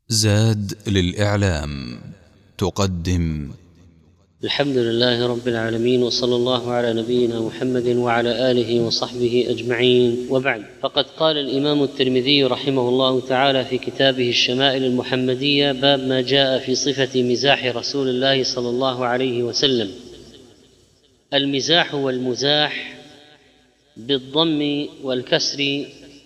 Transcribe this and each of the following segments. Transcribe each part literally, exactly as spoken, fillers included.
زاد للإعلام تقدم الحمد لله رب العالمين، وصلى الله على نبينا محمد وعلى آله وصحبه أجمعين، وبعد. فقد قال الإمام الترمذي رحمه الله تعالى في كتابه الشمائل المحمدية: باب ما جاء في صفة مزاح رسول الله صلى الله عليه وسلم. المزاح والمزاح بالضم والكسر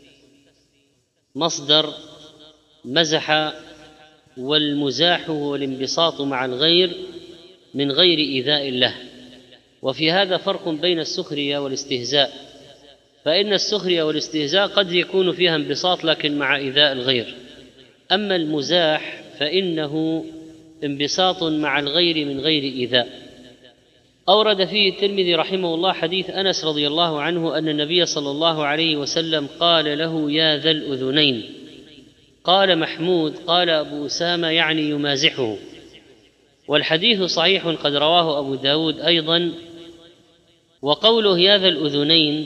مصدر مزح، والمزاح هو الانبساط مع الغير من غير إيذاء له. وفي هذا فرق بين السخرية والاستهزاء، فإن السخرية والاستهزاء قد يكون فيها انبساط لكن مع إيذاء الغير، أما المزاح فإنه انبساط مع الغير من غير إيذاء. أورد فيه الترمذي رحمه الله حديث أنس رضي الله عنه أن النبي صلى الله عليه وسلم قال له: يا ذا الأذنين. قال محمود: قال أبو أسامة يعني يمازحه. والحديث صحيح قد رواه أبو داود أيضا. وقوله يا ذا الأذنين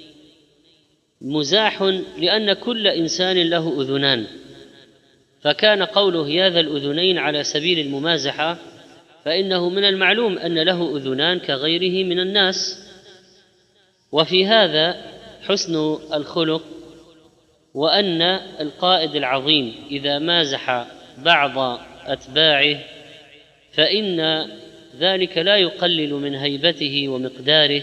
مزاح لأن كل إنسان له أذنان، فكان قوله يا ذا الأذنين على سبيل الممازحة، فإنه من المعلوم أن له أذنان كغيره من الناس. وفي هذا حسن الخلق، وأن القائد العظيم إذا مازح بعض أتباعه فإن ذلك لا يقلل من هيبته ومقداره،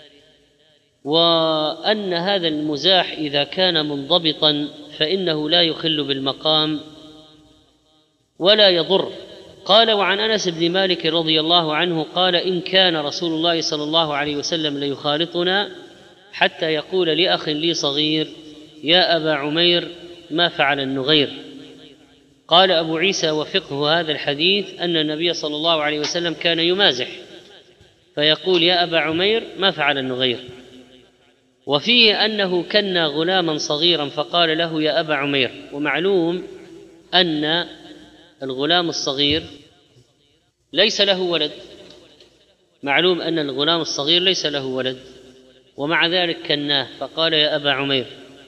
وأن هذا المزاح إذا كان منضبطا فإنه لا يخل بالمقام ولا يضر. قال: وعن أنس بن مالك رضي الله عنه قال: إن كان رسول الله صلى الله عليه وسلم ليخالطنا حتى يقول لأخ لي صغير: يا أبا عمير ما فعل النغير. قال أبو عيسى: وفقه هذا الحديث أن النبي صلى الله عليه وسلم كان يمازح فيقول: يا أبا عمير ما فعل النغير. وفيه أنه كنى غلاما صغيرا فقال له: يا أبا عمير. ومعلوم أن الغلام الصغير ليس له ولد، معلوم أن الغلام الصغير ليس له ولد، ومع ذلك كناه فقال: يا أبا عمير.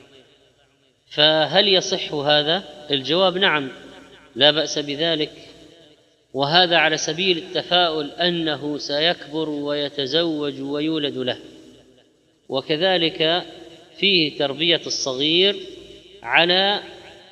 فهل يصح هذا؟ الجواب نعم، لا بأس بذلك، وهذا على سبيل التفاؤل أنه سيكبر ويتزوج ويولد له. وكذلك فيه تربية الصغير على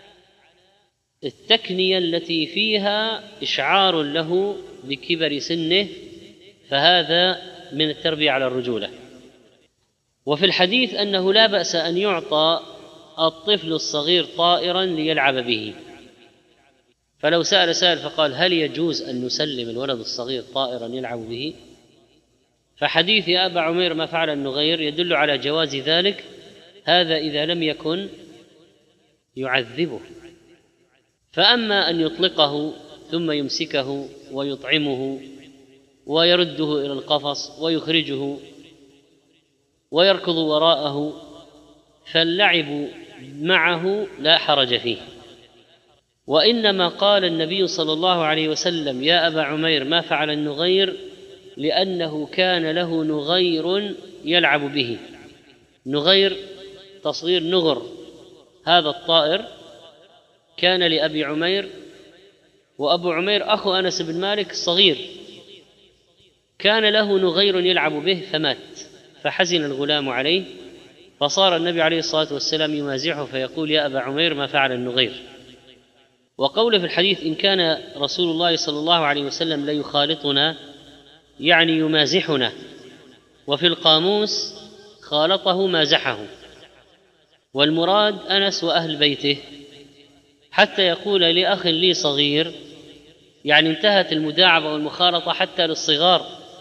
التكنية التي فيها إشعار له بكبر سنه، فهذا من التربية على الرجولة. وفي الحديث أنه لا بأس أن يعطى الطفل الصغير طائرا ليلعب به، فلو سأل سائل فقال: هل يجوز أن نسلم الولد الصغير طائرا يلعب به؟ فحديث يا أبا عمير ما فعل النغير يدل على جواز ذلك، هذا إذا لم يكن يعذبه. فأما أن يطلقه ثم يمسكه ويطعمه ويرده إلى القفص ويخرجه ويركض وراءه، فاللعب معه لا حرج فيه. وإنما قال النبي صلى الله عليه وسلم يا أبا عمير ما فعل النغير لأنه كان له نغير يلعب به. نغير تصغير نغر، هذا الطائر كان لأبي عمير، وأبو عمير أخو أنس بن مالك الصغير كان له نغير يلعب به فمات، فحزن الغلام عليه، فصار النبي عليه الصلاة والسلام يمازحه فيقول: يا أبا عمير ما فعل النغير. وقوله في الحديث إن كان رسول الله صلى الله عليه وسلم ليخالطنا يعني يمازحنا، وفي القاموس خالطه مازحه، والمراد أنس وأهل بيته، حتى يقول لأخ لي صغير، يعني انتهت المداعبة والمخالطة حتى للصغار.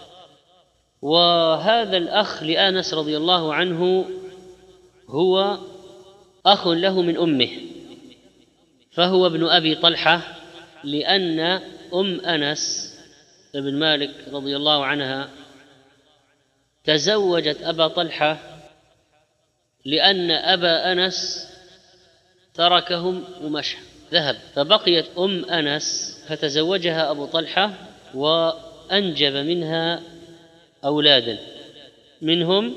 وهذا الأخ لأنس رضي الله عنه هو أخ له من أمه، فهو ابن أبي طلحة، لأن أم أنس بن مالك رضي الله عنها تزوجت أبا طلحة لأن أبا أنس تركهم ومشى ذهب، فبقيت أم أنس فتزوجها أبو طلحة وأنجب منها أولادا، منهم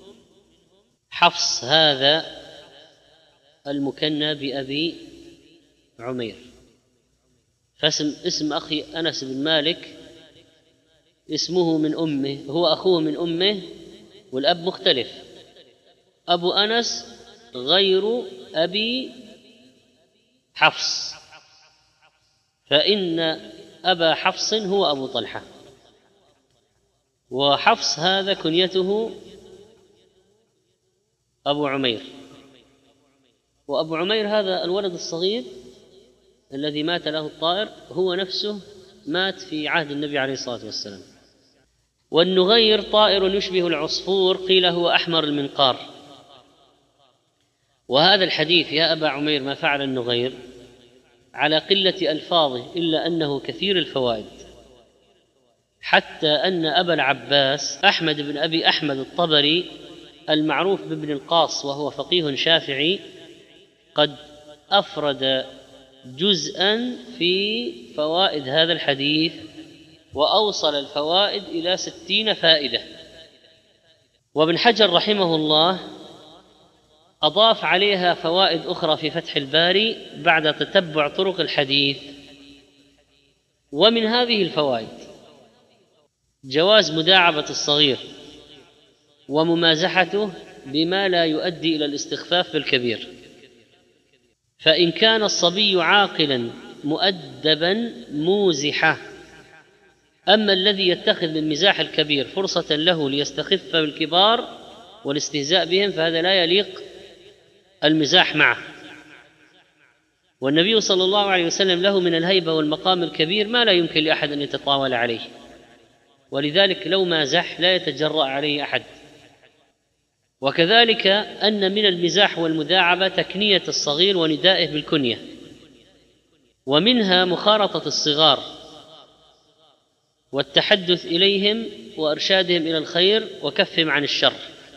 حفص هذا المكنى بأبي عمير. فاسم اسم أخي أنس بن مالك اسمه من أمه، هو أخوه من أمه والأب مختلف. أبو أنس غير أبي حفص، فإن أبا حفص هو أبو طلحة، وحفص هذا كنيته أبو عمير. وأبو عمير هذا الولد الصغير الذي مات له الطائر هو نفسه مات في عهد النبي عليه الصلاة والسلام. والنغير طائر يشبه العصفور، قيل هو أحمر المنقار. وهذا الحديث يا أبا عمير ما فعل النغير على قلة ألفاظه إلا أنه كثير الفوائد، حتى أن أبا العباس أحمد بن أبي أحمد الطبري المعروف بابن القاص وهو فقيه شافعي قد أفرد جزءا في فوائد هذا الحديث وأوصل الفوائد إلى ستين فائدة. وابن حجر رحمه الله أضاف عليها فوائد أخرى في فتح الباري بعد تتبع طرق الحديث. ومن هذه الفوائد جواز مداعبة الصغير وممازحته بما لا يؤدي إلى الاستخفاف بالكبير، فإن كان الصبي عاقلا مؤدبا موزحه. أما الذي يتخذ من مزاح الكبير فرصة له ليستخف بالكبار والاستهزاء بهم فهذا لا يليق المزاح معه. والنبي صلى الله عليه وسلم له من الهيبة والمقام الكبير ما لا يمكن لأحد أن يتطاول عليه، ولذلك لو مازح لا يتجرأ عليه أحد. وكذلك أن من المزاح والمداعبة تكنية الصغير وندائه بالكنية، ومنها مخارطة الصغار والتحدث إليهم وإرشادهم إلى الخير وكفهم عن الشر،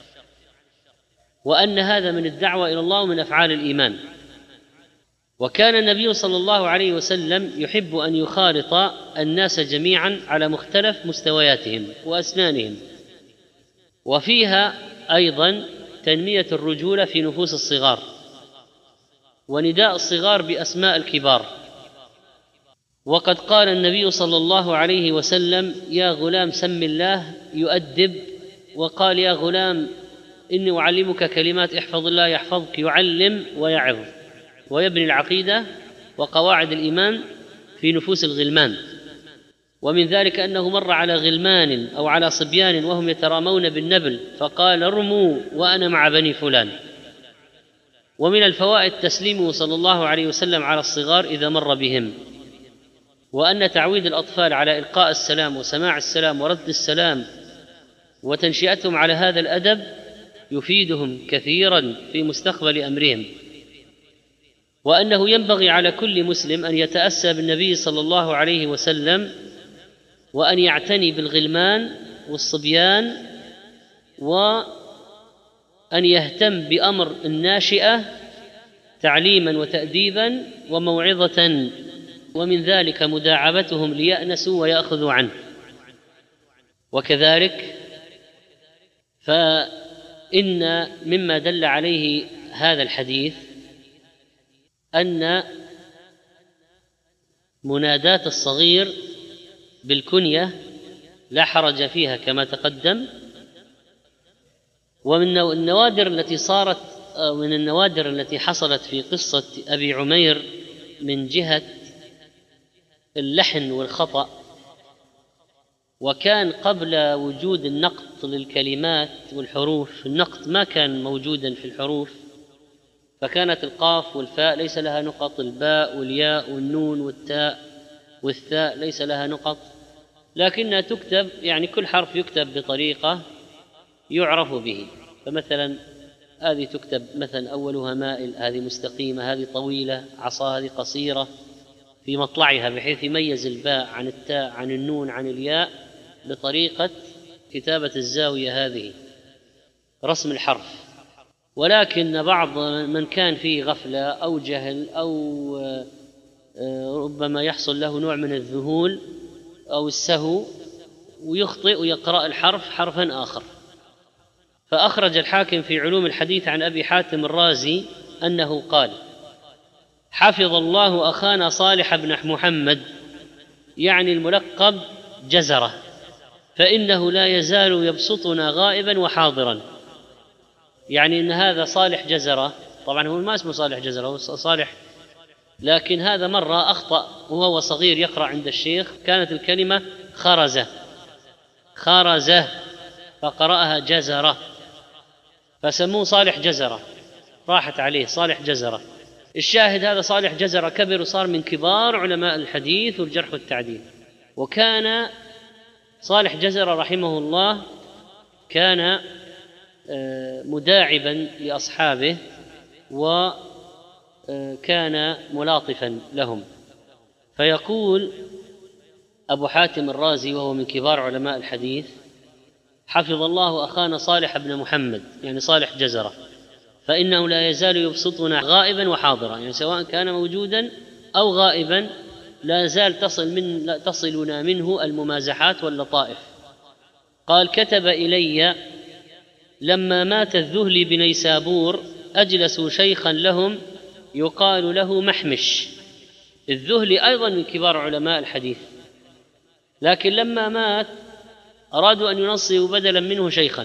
وأن هذا من الدعوة إلى الله ومن أفعال الإيمان. وكان النبي صلى الله عليه وسلم يحب أن يخالط الناس جميعا على مختلف مستوياتهم وأسنانهم، وفيها أيضا تنمية الرجولة في نفوس الصغار ونداء الصغار بأسماء الكبار. وقد قال النبي صلى الله عليه وسلم يا غلام سم الله يؤدب، وقال يا غلام إني أعلمك كلمات احفظ الله يحفظك، يعلم ويعظ ويبني العقيدة وقواعد الإيمان في نفوس الغلمان. ومن ذلك أنه مر على غلمان أو على صبيان وهم يترامون بالنبل فقال ارموا وأنا مع بني فلان. ومن الفوائد تسليمه صلى الله عليه وسلم على الصغار إذا مر بهم، وأن تعويد الأطفال على إلقاء السلام وسماع السلام ورد السلام وتنشئتهم على هذا الأدب يفيدهم كثيرا في مستقبل أمرهم. وأنه ينبغي على كل مسلم أن يتأسى بالنبي صلى الله عليه وسلم وأن يعتني بالغلمان والصبيان وأن يهتم بأمر الناشئة تعليما وتأديبا وموعظة، ومن ذلك مداعبتهم ليأنسوا ويأخذوا عنه. وكذلك فإن مما دل عليه هذا الحديث أن منادات الصغير بالكنية لا حرج فيها كما تقدم. ومن النوادر التي صارت من النوادر التي حصلت في قصة أبي عمير من جهة اللحن والخطأ، وكان قبل وجود النقط للكلمات والحروف، النقط ما كان موجودا في الحروف، فكانت القاف والفاء ليس لها نقط، الباء والياء والنون والتاء والثاء ليس لها نقط، لكنها تكتب يعني كل حرف يكتب بطريقة يعرف به. فمثلا هذه تكتب مثلا أولها مائل، هذه مستقيمة، هذه طويلة، عصا هذه قصيرة في مطلعها، بحيث يميز الباء عن التاء عن النون عن الياء بطريقة كتابة الزاوية هذه رسم الحرف. ولكن بعض من كان فيه غفلة أو جهل أو ربما يحصل له نوع من الذهول أو السهو ويخطئ ويقرأ الحرف حرفا آخر. فأخرج الحاكم في علوم الحديث عن أبي حاتم الرازي أنه قال حفظ الله أخانا صالح بن محمد، يعني الملقب جزرة، فإنه لا يزال يبسطنا غائبا وحاضرا. يعني إن هذا صالح جزرة، طبعا هو ما اسمه صالح جزرة، هو صالح، لكن هذا مرة أخطأ وهو صغير يقرأ عند الشيخ، كانت الكلمة خرزة خرزة فقرأها جزرة فسموه صالح جزرة، راحت عليه صالح جزرة. الشاهد هذا صالح جزرة كبر وصار من كبار علماء الحديث والجرح والتعديل. وكان صالح جزرة رحمه الله كان مداعبا لأصحابه وكان ملاطفا لهم. فيقول أبو حاتم الرازي وهو من كبار علماء الحديث: حفظ الله أخانا صالح بن محمد، يعني صالح جزرة، فإنه لا يزال يبسطنا غائبا وحاضرا، يعني سواء كان موجودا أو غائبا لا زال تصل من لا تصلنا منه الممازحات واللطائف. قال: كتب إلي لما مات الذهلي بنيسابور أجلسوا شيخا لهم يقال له محمش. الذهلي أيضا من كبار علماء الحديث، لكن لما مات أرادوا أن ينصبوا بدلا منه شيخا،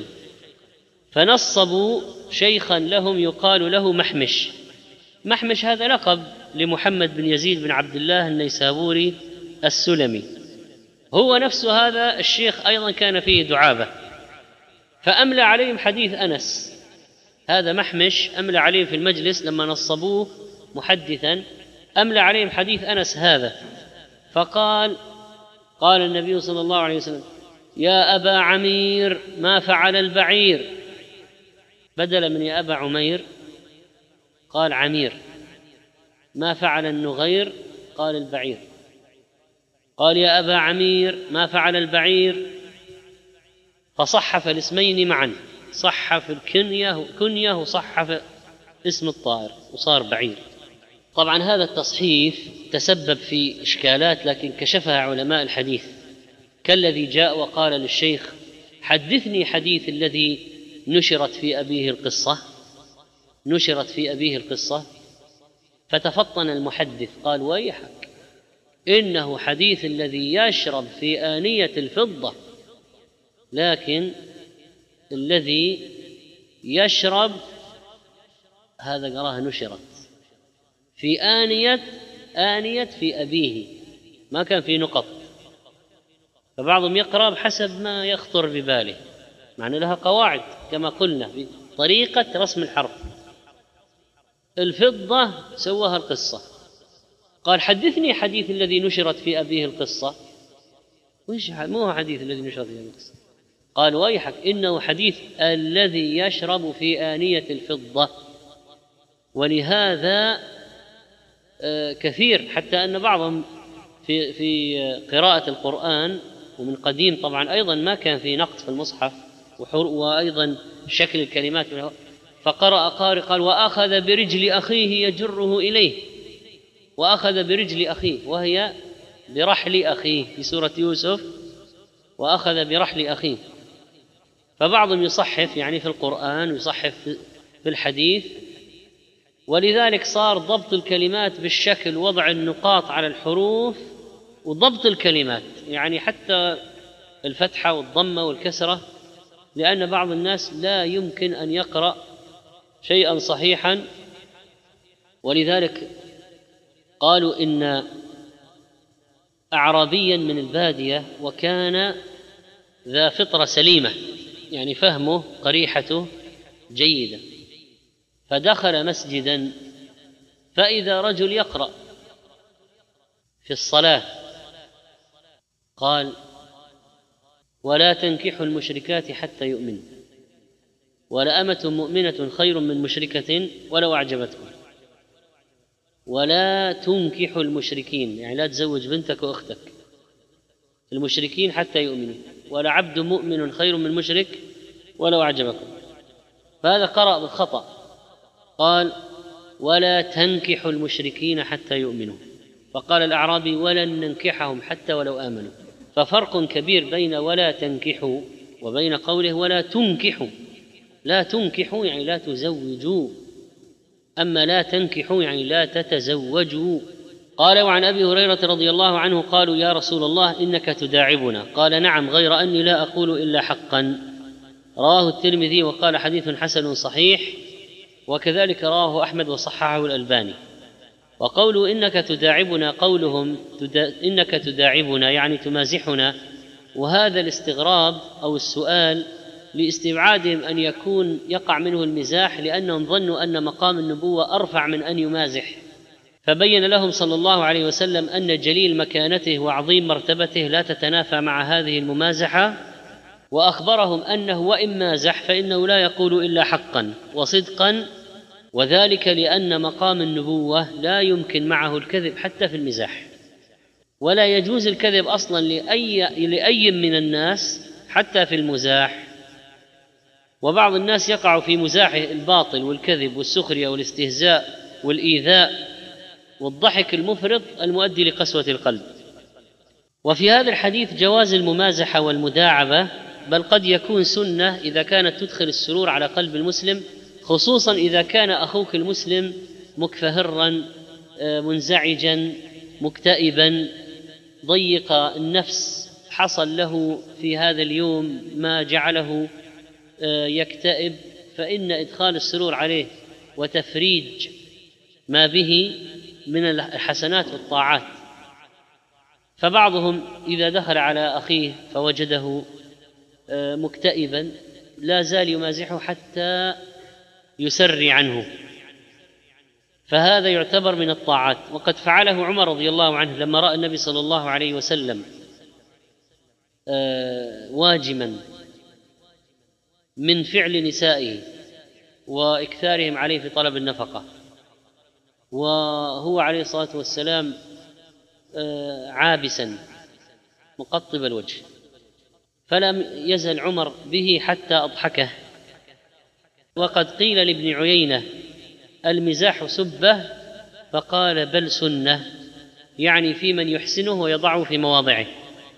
فنصبوا شيخا لهم يقال له محمش. محمش هذا لقب لمحمد بن يزيد بن عبد الله النيسابوري السلمي. هو نفسه هذا الشيخ أيضا كان فيه دعابة، فأملى عليهم حديث أنس. هذا محمش أملى عليهم في المجلس لما نصبوه محدثا، أملى عليهم حديث أنس هذا، فقال: قال النبي صلى الله عليه وسلم: يا أبا عمير ما فعل البعير، بدل من يا أبا عمير قال عمير. ما فعل النغير قال البعير. قال: يا أبا عمير ما فعل البعير، فصحف الاسمين معا، صحف الكنية كنية وصحف اسم الطائر وصار بعير. طبعا هذا التصحيف تسبب في إشكالات لكن كشفها علماء الحديث، كالذي جاء وقال للشيخ: حدثني حديث الذي نشرت في أبيه القصة نشرت في أبيه القصة فتفطن المحدث قال: ويحك، إنه حديث الذي يشرب في آنية الفضة، لكن الذي يشرب هذا قراه نشرت في آنية آنية في أبيه، ما كان في نقط، فبعضهم يقرأ بحسب ما يخطر بباله، معنى لها قواعد كما قلنا في طريقة رسم الحرف. الفضة سواها القصة، قال: حدثني حديث الذي نشرت في أبيه القصة. وش مو هو حديث الذي نشرت في أبيه القصة؟ قال: ويحك، إنه حديث الذي يشرب في آنية الفضة. ولهذا كثير، حتى أن بعضهم في في قراءة القرآن ومن قديم طبعا أيضا ما كان في نقط في المصحف وأيضا شكل الكلمات، فقرأ قارئ قال: وأخذ برجل أخيه يجره إليه، وأخذ برجل أخيه وهي برحل أخيه في سورة يوسف، وأخذ برحل أخيه. فبعضهم يصحف يعني في القرآن ويصحف في الحديث، ولذلك صار ضبط الكلمات بالشكل، وضع النقاط على الحروف وضبط الكلمات، يعني حتى الفتحة والضمة والكسرة، لأن بعض الناس لا يمكن أن يقرأ شيئا صحيحا. ولذلك قالوا إن أعرابيا من البادية وكان ذا فطرة سليمة، يعني فهمه قريحته جيدة، فدخل مسجدا فإذا رجل يقرأ في الصلاة قال: ولا تنكحوا المشركات حتى يؤمنوا، ولأمة مؤمنة خير من مشركة ولو أعجبتكم، ولا تنكحوا المشركين، يعني لا تزوج بنتك وأختك المشركين حتى يؤمنوا، ولعبد مؤمن خير من مشرك ولو أعجبكم. فهذا قرأ بالخطأ، قال: ولا تنكحوا المشركين حتى يؤمنوا، فقال الأعرابي: ولن ننكحهم حتى ولو آمنوا. ففرق كبير بين ولا تنكحوا وبين قوله ولا تنكحوا. لا تنكحوا يعني لا تزوجوا، أما لا تنكحوا يعني لا تتزوجوا. قال وعن أبي هريرة رضي الله عنه قالوا يا رسول الله إنك تداعبنا، قال نعم غير أني لا أقول إلا حقا. رواه الترمذي وقال حديث حسن صحيح، وكذلك رواه أحمد وصححه الألباني. وقولوا إنك تداعبنا قولهم تدا إنك تداعبنا يعني تمازحنا، وهذا الاستغراب أو السؤال لاستبعادهم أن يكون يقع منه المزاح، لأنهم ظنوا أن مقام النبوة أرفع من أن يمازح، فبين لهم صلى الله عليه وسلم أن جليل مكانته وعظيم مرتبته لا تتنافى مع هذه الممازحة، وأخبرهم أنه وإن مازح فإنه لا يقول إلا حقا وصدقا، وذلك لأن مقام النبوة لا يمكن معه الكذب حتى في المزاح، ولا يجوز الكذب أصلا لأي, لأي من الناس حتى في المزاح. وبعض الناس يقع في مزاحه الباطل والكذب والسخرية والاستهزاء والإيذاء والضحك المفرط المؤدي لقسوة القلب. وفي هذا الحديث جواز الممازحة والمداعبة، بل قد يكون سنة إذا كانت تدخل السرور على قلب المسلم، خصوصا إذا كان أخوك المسلم مكفهرا منزعجا مكتئبا ضيق النفس، حصل له في هذا اليوم ما جعله يكتئب، فإن إدخال السرور عليه وتفريج ما به من الحسنات والطاعات. فبعضهم إذا دخل على أخيه فوجده مكتئبا لا زال يمازحه حتى يسري عنه، فهذا يعتبر من الطاعات. وقد فعله عمر رضي الله عنه لما رأى النبي صلى الله عليه وسلم واجما من فعل نسائه وإكثارهم عليه في طلب النفقة، وهو عليه الصلاة والسلام عابسا مقطب الوجه، فلم يزل عمر به حتى أضحكه. وقد قيل لابن عيينة المزاح سبة، فقال بل سنة، يعني في من يحسنه ويضعه في مواضعه.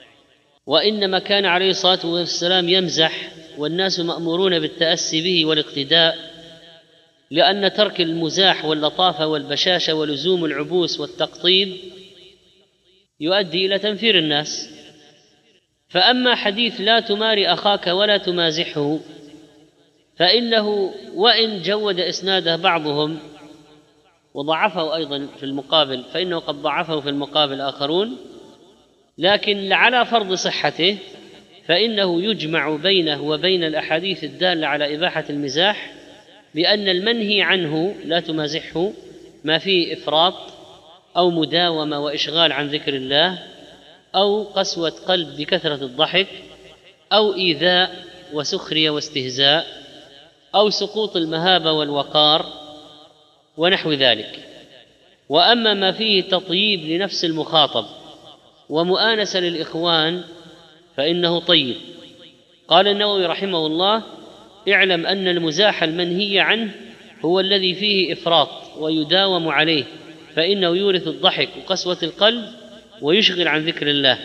وإنما كان عليه الصلاة والسلام يمزح والناس مأمورون بالتأسي به والاقتداء، لأن ترك المزاح واللطافة والبشاشة ولزوم العبوس والتقطيب يؤدي إلى تنفير الناس. فأما حديث لا تماري أخاك ولا تمازحه فإنه وإن جود إسناده بعضهم وضعفه أيضا في المقابل، فإنه قد ضعفه في المقابل آخرون، لكن على فرض صحته فإنه يجمع بينه وبين الأحاديث الدالة على إباحة المزاح، بأن المنهي عنه لا تمازحه ما فيه إفراط أو مداومة وإشغال عن ذكر الله أو قسوة قلب بكثرة الضحك أو إيذاء وسخرية واستهزاء أو سقوط المهابة والوقار ونحو ذلك. وأما ما فيه تطييب لنفس المخاطب ومؤانسة للإخوان فإنه طيب. قال النووي رحمه الله اعلم أن المزاح المنهي عنه هو الذي فيه إفراط ويداوم عليه، فإنه يورث الضحك وقسوة القلب ويشغل عن ذكر الله،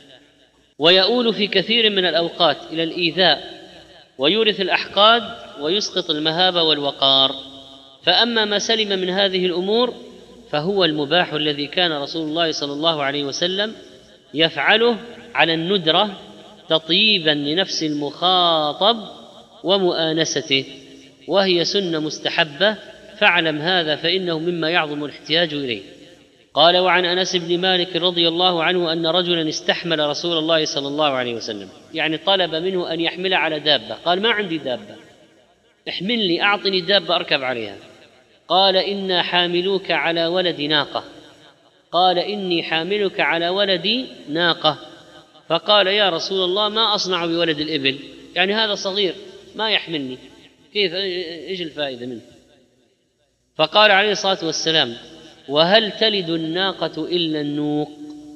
ويؤول في كثير من الأوقات إلى الإيذاء ويورث الأحقاد ويسقط المهابة والوقار. فأما ما سلم من هذه الأمور فهو المباح الذي كان رسول الله صلى الله عليه وسلم يفعله على الندرة تطييبا لنفس المخاطب ومؤانسته، وهي سنة مستحبة، فاعلم هذا فإنه مما يعظم الاحتياج إليه. قال وعن أنس بن مالك رضي الله عنه أن رجلا استحمل رسول الله صلى الله عليه وسلم، يعني طلب منه أن يحمل على دابة، قال ما عندي دابة، احمل لي، أعطني دابة أركب عليها. قال إنا حاملوك على ولد ناقة، قال إني حاملك على ولد ناقة. فقال يا رسول الله ما أصنع بولد الإبل، يعني هذا صغير ما يحملني، كيف إيش الفائدة منه؟ فقال عليه الصلاة والسلام وهل تلد الناقة إلا النوق،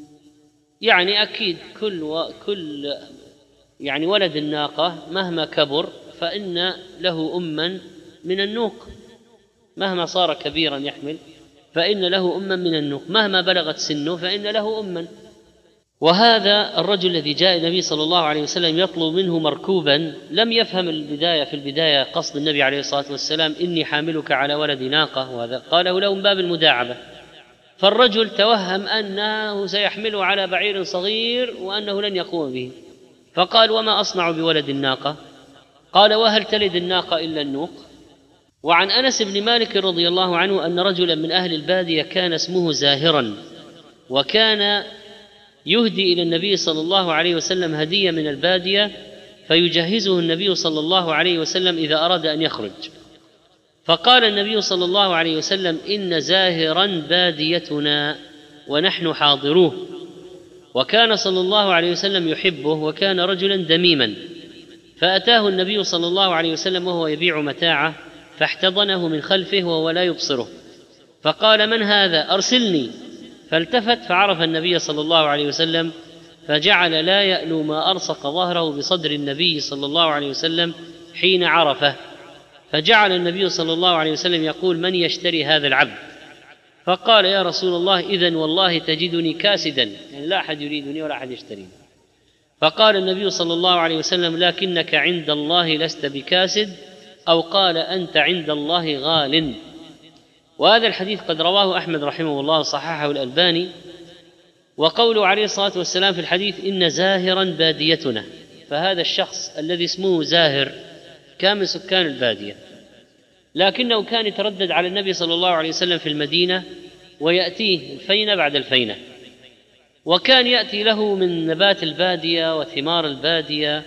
يعني أكيد كل و... كل يعني ولد الناقة مهما كبر فإن له أما من النوق، مهما صار كبيرا يحمل فإن له أما من النوق، مهما بلغت سنه فإن له أما. وهذا الرجل الذي جاء النبي صلى الله عليه وسلم يطلب منه مركوبا لم يفهم البداية في البداية قصد النبي عليه الصلاة والسلام إني حاملك على ولد ناقة، وهذا قاله له من باب المداعبة. فالرجل توهم أنه سيحمله على بعير صغير وأنه لن يقوم به، فقال وما أصنع بولد الناقة؟ قال وهل تلد الناقة إلا النوق؟ وعن أنس بن مالك رضي الله عنه أن رجلا من أهل البادية كان اسمه زاهرا، وكان يهدي إلى النبي صلى الله عليه وسلم هدية من البادية فيجهزه النبي صلى الله عليه وسلم إذا أراد أن يخرج. فقال النبي صلى الله عليه وسلم إن زاهرا باديتنا ونحن حاضروه. وكان صلى الله عليه وسلم يحبه وكان رجلا دميما، فأتاه النبي صلى الله عليه وسلم وهو يبيع متاعه فاحتضنه من خلفه وهو لا يبصره، فقال من هذا؟ أرسلني. فالتفت فعرف النبي صلى الله عليه وسلم، فجعل لا يألو ما أرصق ظهره بصدر النبي صلى الله عليه وسلم حين عرفه، فجعل النبي صلى الله عليه وسلم يقول من يشتري هذا العبد؟ فقال يا رسول الله إذن والله تجدني كاسدا، يعني لا أحد يريدني ولا أحد يشتريني. فقال النبي صلى الله عليه وسلم لكنك عند الله لست بكاسد، أو قال أنت عند الله غال. وهذا الحديث قد رواه أحمد رحمه الله وصححه الألباني. وقوله عليه الصلاة والسلام في الحديث إن زاهرا باديتنا، فهذا الشخص الذي اسمه زاهر كان من سكان البادية، لكنه كان يتردد على النبي صلى الله عليه وسلم في المدينة ويأتيه الفينة بعد الفينة، وكان يأتي له من نبات البادية وثمار البادية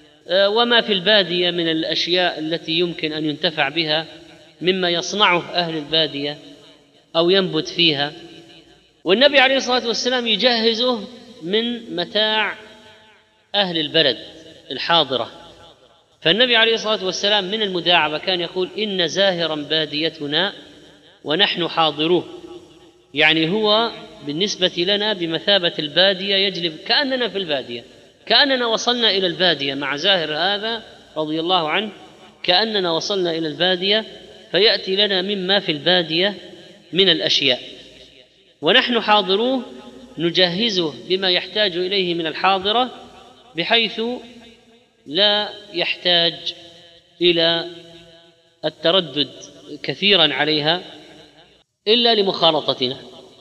وما في البادية من الأشياء التي يمكن أن ينتفع بها مما يصنعه أهل البادية أو ينبت فيها، والنبي عليه الصلاة والسلام يجهزه من متاع أهل البلد الحاضرة. فالنبي عليه الصلاة والسلام من المداعبة كان يقول إن زاهرا باديتنا ونحن حاضروه، يعني هو بالنسبة لنا بمثابة البادية، يجلب كأننا في البادية، كأننا وصلنا إلى البادية مع زاهر هذا رضي الله عنه، كأننا وصلنا إلى البادية فيأتي لنا مما في البادية من الأشياء، ونحن حاضروه نجهزه بما يحتاج إليه من الحاضرة بحيث لا يحتاج إلى التردد كثيرا عليها إلا لمخالطتنا.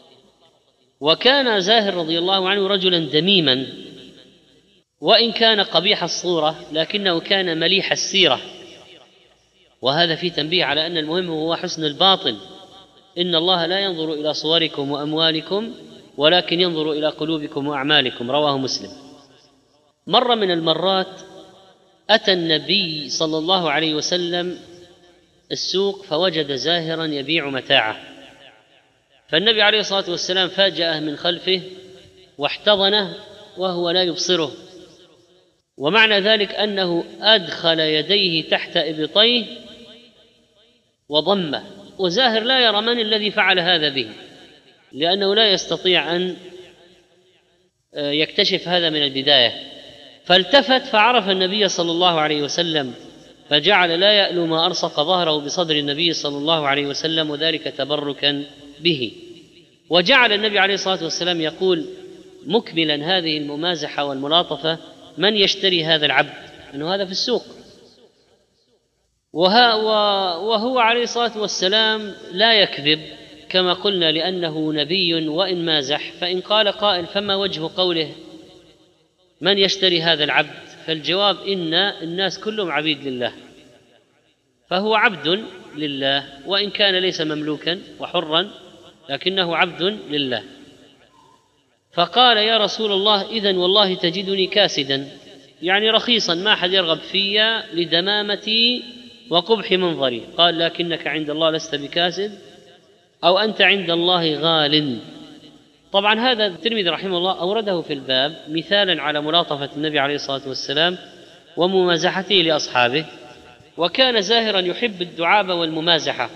وكان زاهر رضي الله عنه رجلا دميما، وإن كان قبيح الصورة لكنه كان مليح السيرة، وهذا فيه تنبيه على أن المهم هو حسن الباطن. إن الله لا ينظر إلى صوركم وأموالكم ولكن ينظر إلى قلوبكم وأعمالكم، رواه مسلم. مرة من المرات أتى النبي صلى الله عليه وسلم السوق فوجد زاهرا يبيع متاعه، فالنبي عليه الصلاة والسلام فاجأه من خلفه واحتضنه وهو لا يبصره، ومعنى ذلك أنه أدخل يديه تحت إبطيه وضمه، وزاهر لا يرى من الذي فعل هذا به لأنه لا يستطيع أن يكتشف هذا من البداية. فالتفت فعرف النبي صلى الله عليه وسلم، فجعل لا يألو ما أرصق ظهره بصدر النبي صلى الله عليه وسلم، وذلك تبركا به. وجعل النبي عليه الصلاة والسلام يقول مكملا هذه الممازحة والملاطفة من يشتري هذا العبد، أنه هذا في السوق. وهو عليه الصلاة والسلام لا يكذب كما قلنا لأنه نبي وإن مازح، فإن قال قائل فما وجه قوله من يشتري هذا العبد؟ فالجواب إن الناس كلهم عبيد لله، فهو عبد لله وإن كان ليس مملوكا وحرا لكنه عبد لله. فقال يا رسول الله إذن والله تجدني كاسدا، يعني رخيصا ما أحد يرغب في لدمامتي وقبح منظري. قال لكنك عند الله لست بكاسد، أو أنت عند الله غال. طبعا هذا الترمذي رحمه الله أورده في الباب مثالا على ملاطفة النبي عليه الصلاة والسلام وممازحته لأصحابه، وكان زاهرا يحب الدعابة والممازحة،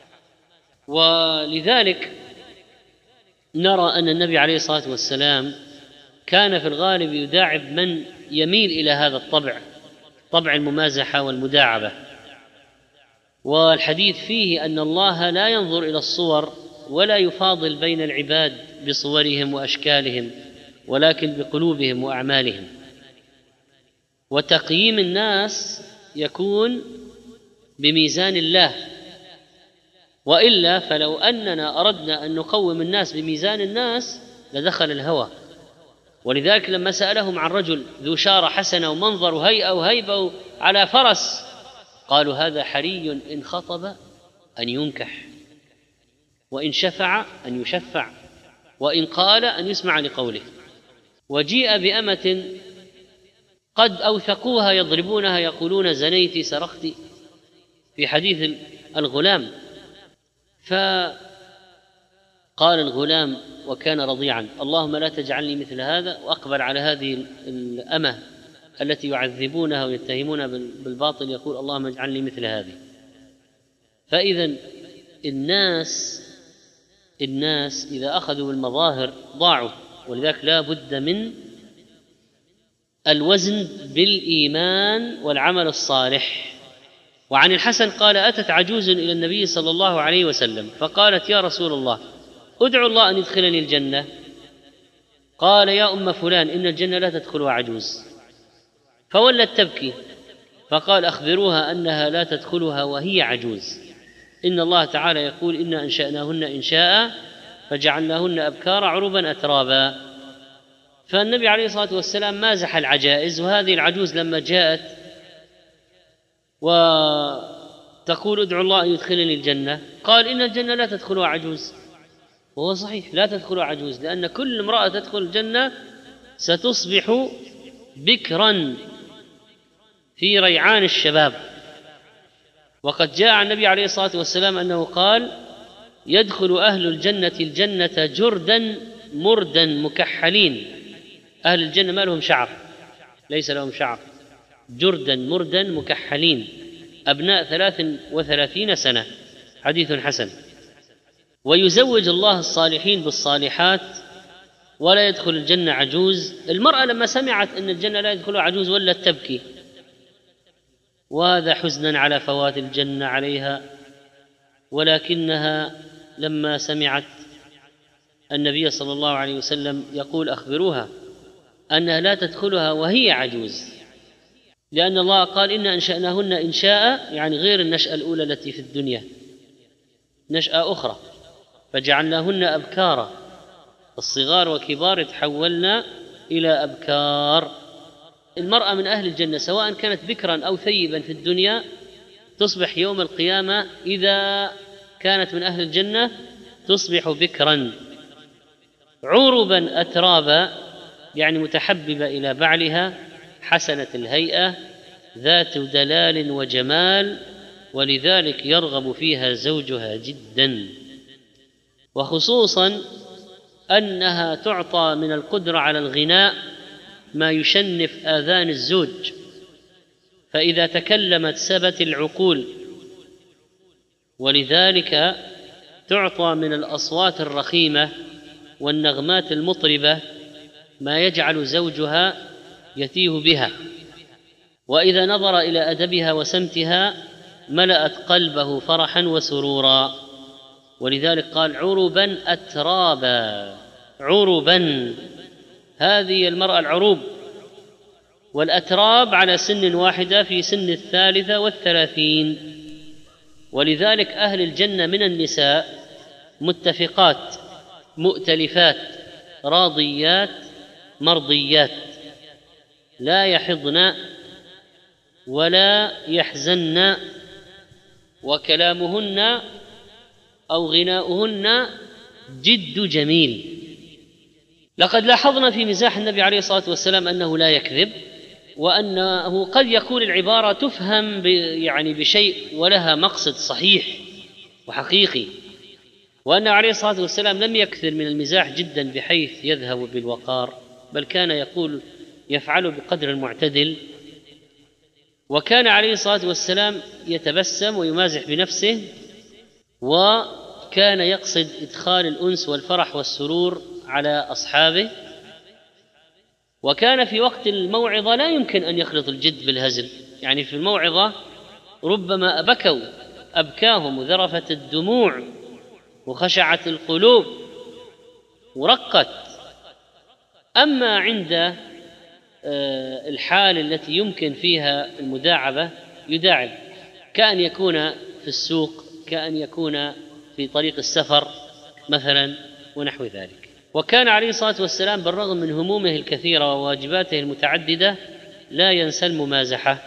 ولذلك نرى أن النبي عليه الصلاة والسلام كان في الغالب يداعب من يميل إلى هذا الطبع، طبع الممازحة والمداعبة. والحديث فيه أن الله لا ينظر إلى الصور ولا يفاضل بين العباد بصورهم وأشكالهم، ولكن بقلوبهم وأعمالهم. وتقييم الناس يكون بميزان الله، وإلا فلو أننا أردنا أن نقوم الناس بميزان الناس لدخل الهوى. ولذلك لما سألهم عن رجل ذو شارة حسنة ومنظر وهيئة وهيبة على فرس، قالوا هذا حري إن خطب أن ينكح، وإن شفع أن يشفع، وإن قال أن يسمع لقوله. وجيء بأمة قد أوثقوها يضربونها يقولون زنيت سرقت، في حديث الغلام. فقال الغلام وكان رضيعا: اللهم لا تجعلني مثل هذا، وأقبل على هذه الأمة التي يعذبونها ويتهمونها بالباطل يقول: اللهم اجعلني مثل هذه. فإذا الناس الناس إذا أخذوا بالمظاهر ضاعوا، ولذلك لا بد من الوزن بالإيمان والعمل الصالح. وعن الحسن قال: أتت عجوز إلى النبي صلى الله عليه وسلم فقالت: يا رسول الله، ادعو الله أن يدخلني الجنة. قال: يا أم فلان، إن الجنة لا تدخلها عجوز. فولت تبكي، فقال: أخبروها أنها لا تدخلها وهي عجوز. إن الله تعالى يقول: إنا أنشأناهن إنشاء فجعلناهن أبكارا عربا أترابا. فالنبي عليه الصلاة والسلام مازح العجائز، وهذه العجوز لما جاءت وتقول: ادعو الله أن يدخلني الجنة، قال: إن الجنة لا تدخلها عجوز. وهو صحيح لا تدخلها عجوز، لأن كل امرأة تدخل الجنة ستصبح بكرا في ريعان الشباب. وقد جاء عن النبي عليه الصلاة والسلام أنه قال: يدخل أهل الجنة الجنة جردا مردا مكحلين. أهل الجنة ما لهم شعر، ليس لهم شعر، جردا مردا مكحلين، أبناء ثلاث وثلاثين سنة. حديث حسن. ويزوج الله الصالحين بالصالحات ولا يدخل الجنة عجوز. المرأة لما سمعت أن الجنة لا يدخلها عجوز ولت تبكي، وهذا حزنا على فوات الجنة عليها. ولكنها لما سمعت النبي صلى الله عليه وسلم يقول: أخبروها أنها لا تدخلها وهي عجوز، لأن الله قال: إنا أنشأناهن إنشاء، يعني غير النشأة الأولى التي في الدنيا، نشأة أخرى. فجعلناهن أبكارا، الصغار وكبار يتحولن إلى أبكار. المرأة من أهل الجنة سواء كانت بكرا أو ثيبا في الدنيا تصبح يوم القيامة، إذا كانت من أهل الجنة تصبح بكرا عربا أترابا، يعني متحببة إلى بعلها، حسنة الهيئة، ذات دلال وجمال، ولذلك يرغب فيها زوجها جدا. وخصوصا أنها تعطى من القدرة على الغناء ما يشنف آذان الزوج، فإذا تكلمت سبت العقول، ولذلك تعطى من الأصوات الرخيمة والنغمات المطربة ما يجعل زوجها يتيه بها. وإذا نظر إلى أدبها وسمتها ملأت قلبه فرحا وسرورا. ولذلك قال: عربا أترابا. عربا، هذه المرأة العروب، والأتراب على سن واحدة في سن الثالثة والثلاثين. ولذلك أهل الجنة من النساء متفقات مؤتلفات راضيات مرضيات، لا يحضن ولا يحزن، وكلامهن أو غناؤهن جد جميل. لقد لاحظنا في مزاح النبي عليه الصلاة والسلام أنه لا يكذب، وأنه قد يكون العبارة تفهم يعني بشيء ولها مقصد صحيح وحقيقي، وأنه عليه الصلاة والسلام لم يكثر من المزاح جدا بحيث يذهب بالوقار، بل كان يقول يفعل بقدر المعتدل. وكان عليه الصلاة والسلام يتبسم ويمازح بنفسه، وكان يقصد إدخال الأنس والفرح والسرور على أصحابه. وكان في وقت الموعظة لا يمكن أن يخلط الجد بالهزل، يعني في الموعظة ربما أبكوا أبكاهم وذرفت الدموع وخشعت القلوب ورقت، أما عند الحال التي يمكن فيها المداعبة يداعب، كأن يكون في السوق، كأن يكون في طريق السفر مثلا ونحو ذلك. وكان عليه الصلاة والسلام بالرغم من همومه الكثيرة وواجباته المتعددة لا ينسى الممازحة.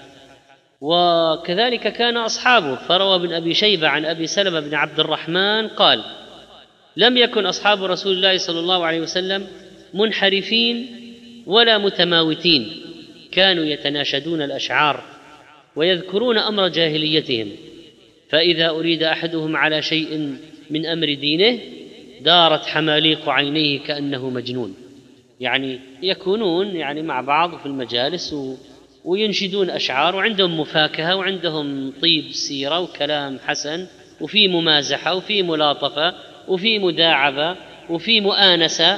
وكذلك كان أصحابه، فروى ابن أبي شيبة عن أبي سلمة بن عبد الرحمن قال: لم يكن أصحاب رسول الله صلى الله عليه وسلم منحرفين ولا متماوتين، كانوا يتناشدون الأشعار ويذكرون أمر جاهليتهم، فإذا أريد أحدهم على شيء من أمر دينه دارت حماليق عينيه كأنه مجنون. يعني يكونون يعني مع بعض في المجالس و وينشدون أشعار، وعندهم مفاكهة وعندهم طيب سيرة وكلام حسن، وفي ممازحة وفي ملاطفة وفي مداعبة وفي مؤانسة.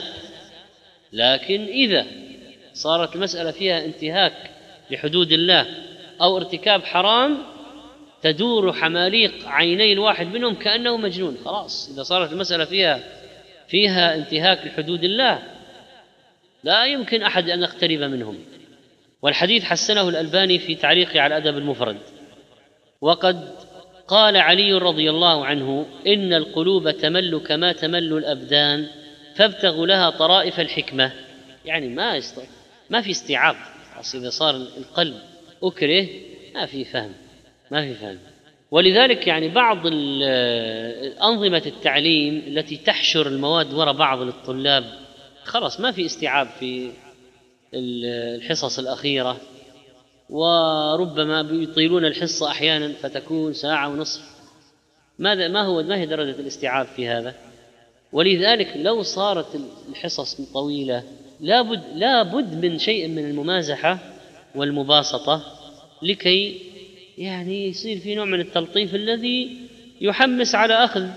لكن إذا صارت المسألة فيها انتهاك لحدود الله أو ارتكاب حرام تدور حماليق عيني الواحد منهم كأنه مجنون. خلاص، إذا صارت المسألة فيها فيها انتهاك لحدود الله لا يمكن أحد أن يقترب منهم. والحديث حسنه الألباني في تعليقه على الأدب المفرد. وقد قال علي رضي الله عنه: إن القلوب تمل كما تمل الأبدان فابتغوا لها طرائف الحكمة. يعني ما يست... ما في استيعاب. إذا صار القلب أكره ما في فهم، ما في فهم. ولذلك يعني بعض أنظمة التعليم التي تحشر المواد وراء بعض للطلاب خلاص ما في استيعاب في الحصص الأخيرة، وربما بيطيلون الحصة أحيانا فتكون ساعة ونصف. ماذا ما هو ما هي درجة الاستيعاب في هذا؟ ولذلك لو صارت الحصص طويلة لابد لابد من شيء من الممازحة والمباسطة لكي يعني يصير في نوع من التلطيف الذي يحمس على أخذ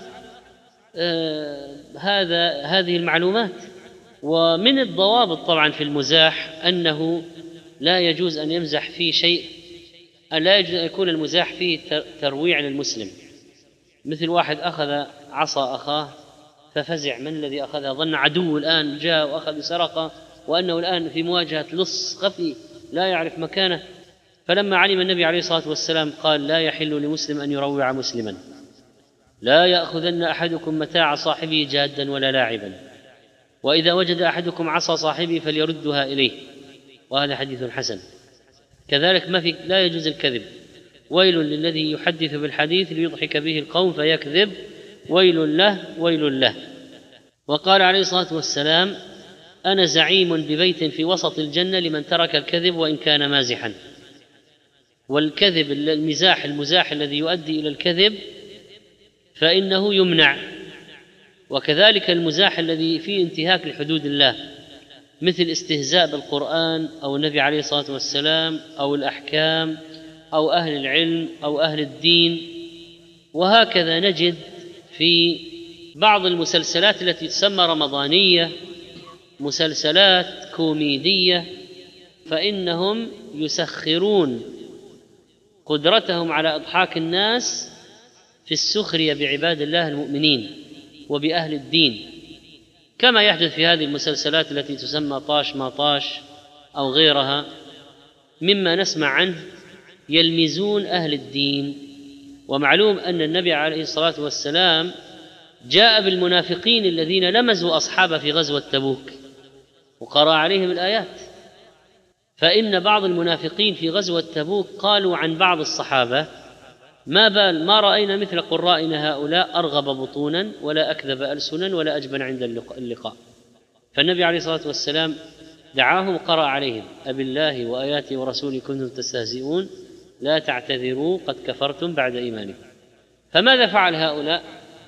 آه هذا هذه المعلومات. ومن الضوابط طبعا في المزاح أنه لا يجوز أن يمزح فيه شيء، لا يجوز أن يكون المزاح فيه ترويع للمسلم، مثل واحد أخذ عصا أخاه ففزع: من الذي أخذها؟ ظن عدو الآن جاء وأخذ سرقة، وأنه الآن في مواجهة لص خفي لا يعرف مكانه. فلما علم النبي عليه الصلاة والسلام قال: لا يحل لمسلم أن يروع مسلما، لا يأخذن أحدكم متاع صاحبه جادا ولا لاعبا، وإذا وجد أحدكم عصا صاحبه فليردها إليه. وهذا حديث حسن. كذلك ما في لا يجوز الكذب: ويل للذي يحدث بالحديث ليضحك به القوم فيكذب، ويل له ويل له. وقال عليه الصلاة والسلام: أنا زعيم ببيت في وسط الجنة لمن ترك الكذب وإن كان مازحا. والكذب المزاح المزاح الذي يؤدي إلى الكذب فإنه يمنع. وكذلك المزاح الذي فيه انتهاك لحدود الله، مثل استهزاء بالقرآن أو النبي عليه الصلاة والسلام أو الأحكام أو أهل العلم أو أهل الدين. وهكذا نجد في بعض المسلسلات التي تسمى رمضانية مسلسلات كوميدية، فإنهم يسخرون قدرتهم على إضحاك الناس في السخرية بعباد الله المؤمنين وبأهل الدين، كما يحدث في هذه المسلسلات التي تسمى طاش ما طاش أو غيرها مما نسمع عنه. يلمزون أهل الدين. ومعلوم أن النبي عليه الصلاة والسلام جاء بالمنافقين الذين لمزوا أصحابه في غزوة تبوك وقرأ عليهم الآيات. فإن بعض المنافقين في غزوة تبوك قالوا عن بعض الصحابة: ما بال ما رأينا مثل قرائنا هؤلاء أرغب بطونا ولا أكذب ألسنا ولا أجبن عند اللقاء. فالنبي عليه الصلاة والسلام دعاهم وقرأ عليهم: أبي الله وآياته ورسوله كنتم تستهزئون لا تعتذروا قد كفرتم بعد إيمانكم. فماذا فعل هؤلاء؟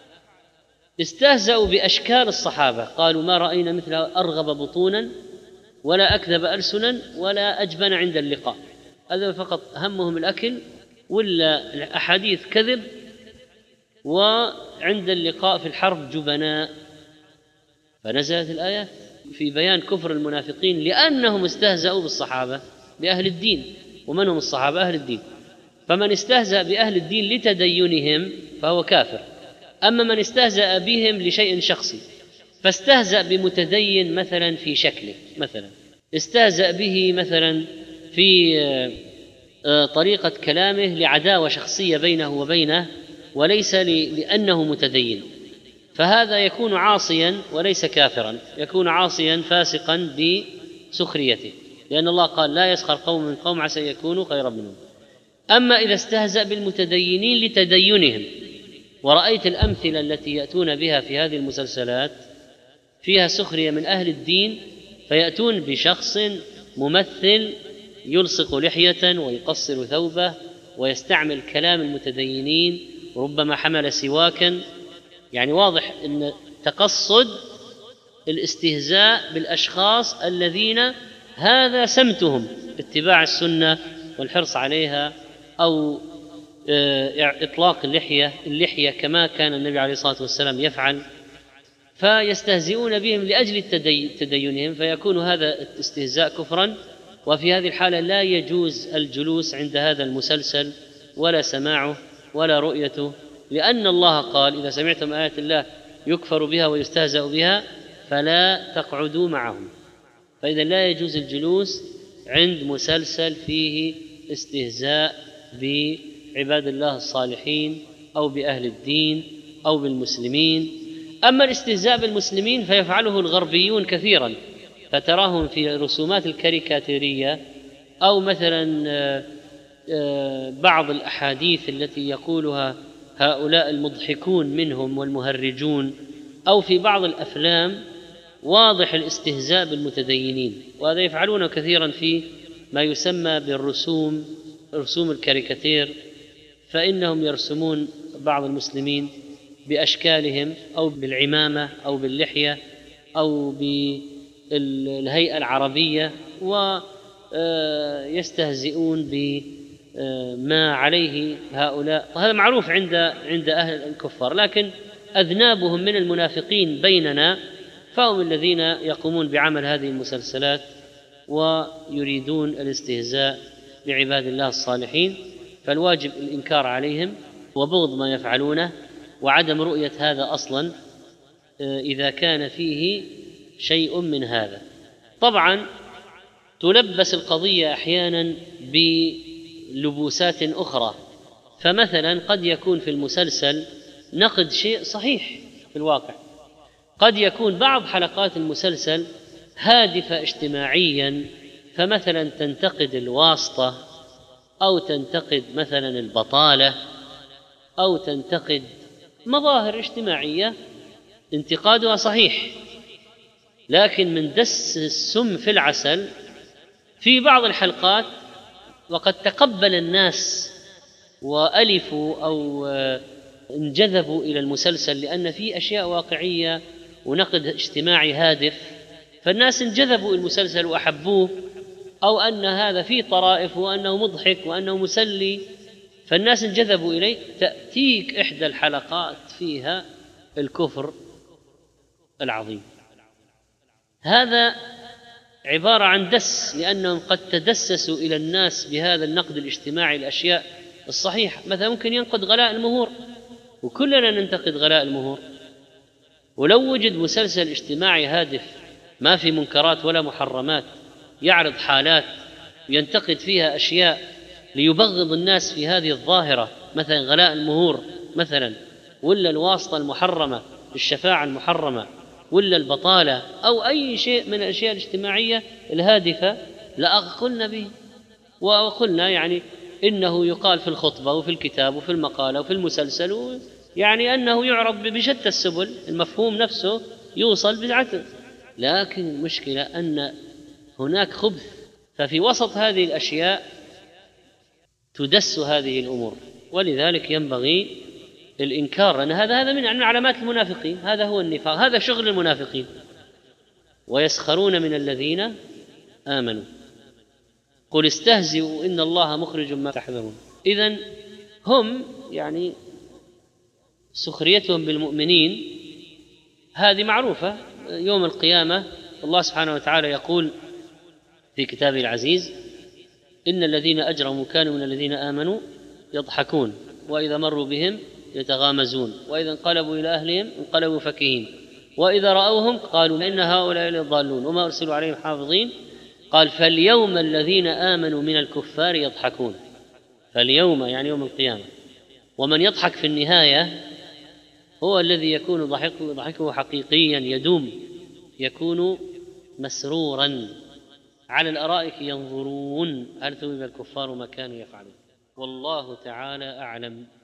استهزأوا بأشكال الصحابة، قالوا: ما رأينا مثل أرغب بطونا ولا أكذب ألسنا ولا أجبن عند اللقاء. هذا فقط همهم الأكل، ولا الأحاديث كذب، وعند اللقاء في الحرب جبناء. فنزلت الآيات في بيان كفر المنافقين لأنهم استهزأوا بالصحابة بأهل الدين. ومن هم الصحابة؟ أهل الدين. فمن استهزأ بأهل الدين لتدينهم فهو كافر، أما من استهزأ بهم لشيء شخصي فاستهزأ بمتدين مثلا في شكله، مثلا استهزأ به مثلا في طريقة كلامه لعداوة شخصية بينه وبينه وليس لأنه متدين، فهذا يكون عاصيا وليس كافرا، يكون عاصيا فاسقا بسخريته، لأن الله قال لا يسخر قوم من قوم عسى يكونوا خيرا منهم. أما إذا استهزأ بالمتدينين لتدينهم، ورأيت الأمثلة التي يأتون بها في هذه المسلسلات فيها سخرية من أهل الدين، فيأتون بشخص ممثل يلصق لحية ويقصر ثوبه ويستعمل كلام المتدينين، ربما حمل سواكا، يعني واضح أن تقصد الاستهزاء بالأشخاص الذين هذا سمتهم اتباع السنة والحرص عليها، أو إطلاق اللحية اللحية كما كان النبي عليه الصلاة والسلام يفعل، فيستهزئون بهم لأجل تدينهم، فيكون هذا الاستهزاء كفرا. وفي هذه الحالة لا يجوز الجلوس عند هذا المسلسل ولا سماعه ولا رؤيته، لأن الله قال إذا سمعتم آيات الله يكفر بها ويستهزأ بها فلا تقعدوا معهم. فإذا لا يجوز الجلوس عند مسلسل فيه استهزاء بعباد الله الصالحين أو بأهل الدين أو بالمسلمين. أما الاستهزاء بالمسلمين فيفعله الغربيون كثيرا، فتراهم في رسومات الكاريكاتيرية أو مثلا بعض الأحاديث التي يقولها هؤلاء المضحكون منهم والمهرجون، أو في بعض الأفلام واضح الاستهزاء بالمتدينين، وهذا يفعلونه كثيرا في ما يسمى بالرسوم، رسوم الكاريكاتير، فإنهم يرسمون بعض المسلمين بأشكالهم أو بالعمامة أو باللحية أو بالهيئة العربية، ويستهزئون بما عليه هؤلاء، وهذا معروف عند عند أهل الكفار. لكن أذنابهم من المنافقين بيننا فهم الذين يقومون بعمل هذه المسلسلات ويريدون الاستهزاء بعباد الله الصالحين، فالواجب الإنكار عليهم وبغض ما يفعلونه وعدم رؤية هذا أصلا إذا كان فيه شيء من هذا. طبعا تلبس القضية أحيانا بلبوسات أخرى، فمثلا قد يكون في المسلسل نقد شيء صحيح في الواقع، قد يكون بعض حلقات المسلسل هادفة اجتماعيا، فمثلا تنتقد الواسطة أو تنتقد مثلا البطالة أو تنتقد مظاهر اجتماعية انتقادها صحيح، لكن من دس السم في العسل في بعض الحلقات، وقد تقبل الناس وألفوا أو انجذبوا إلى المسلسل لأن فيه أشياء واقعية ونقد اجتماعي هادف، فالناس انجذبوا إلى المسلسل وأحبوه، أو أن هذا فيه طرائف وأنه مضحك وأنه مسلي، فالناس انجذبوا إليه. تأتيك إحدى الحلقات فيها الكفر العظيم، هذا عبارة عن دس، لأنهم قد تدسسوا إلى الناس بهذا النقد الاجتماعي الأشياء الصحيحة. مثلا ممكن ينقد غلاء المهور، وكلنا ننتقد غلاء المهور، ولو وجد مسلسل اجتماعي هادف ما في منكرات ولا محرمات يعرض حالات ينتقد فيها أشياء ليبغض الناس في هذه الظاهرة، مثلا غلاء المهور مثلا، ولا الواسطة المحرمة، الشفاعة المحرمة، ولا البطالة، أو أي شيء من الأشياء الاجتماعية الهادفة، لأقلنا به وقلنا يعني إنه يقال في الخطبة وفي الكتاب وفي المقالة وفي المسلسل، يعني أنه يعرض بشتى السبل، المفهوم نفسه يوصل بالعدل. لكن المشكلة أن هناك خبث، ففي وسط هذه الأشياء تدس هذه الأمور، ولذلك ينبغي الإنكار، لأن هذا هذا من علامات المنافقين، هذا هو النفاق، هذا شغل المنافقين. ويسخرون من الذين آمنوا قل استهزئوا إن الله مخرج ما تحذرون. إذن هم يعني سخريتهم بالمؤمنين هذه معروفة. يوم القيامة الله سبحانه وتعالى يقول في كتابه العزيز إن الذين أجرموا كانوا من الذين آمنوا يضحكون وإذا مروا بهم يتغامزون وإذا انقلبوا إلى أهلهم انقلبوا فكهين وإذا رأوهم قالوا إن هؤلاء لضالون وما أرسلوا عليهم حافظين. قال فاليوم الذين آمنوا من الكفار يضحكون، فاليوم يعني يوم القيامة. ومن يضحك في النهاية هو الذي يكون ضحكه, ضحكه حقيقيا يدوم، يكون مسرورا. على الأرائك ينظرون هل ثوب الكفار ما كانوا يفعلون. والله تعالى أعلم.